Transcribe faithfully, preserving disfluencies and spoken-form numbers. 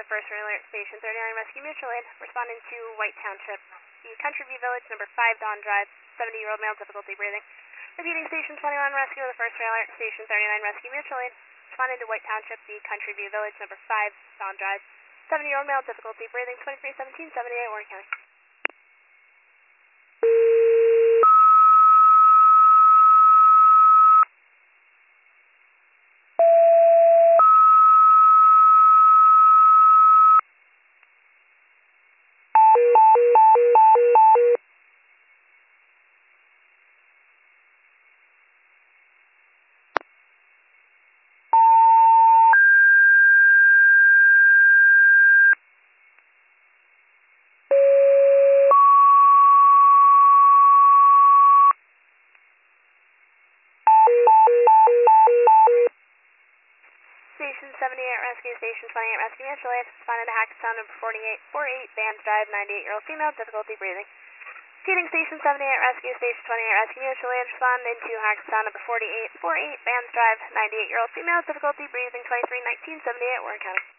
the first alert, Station thirty-nine Rescue Mutual Aid, responding to White Township, the Country View Village, number five, Dawn Drive, seventy-year-old male, difficulty breathing. Repeating Station twenty-one Rescue of the first alert, Station thirty-nine Rescue Mutual Aid, responding to White Township, the Country View Village, number five, Dawn Drive, seventy-year-old male, difficulty breathing, twenty-three seventeen seventy-eight, Warren County. Station seventy-eight Rescue, Station twenty-eight Rescue Mutual Aid, responding to Hackettstown number forty-eight forty-eight, Bands Drive, ninety-eight-year-old female, difficulty breathing. Repeating Station seventy-eight Rescue, Station twenty-eight Rescue Mutual Aid, responding to Hackettstown number forty-eight forty-eight, Bands Drive, ninety-eight-year-old female, difficulty breathing, twenty-three nineteen seventy-eight, Warren County.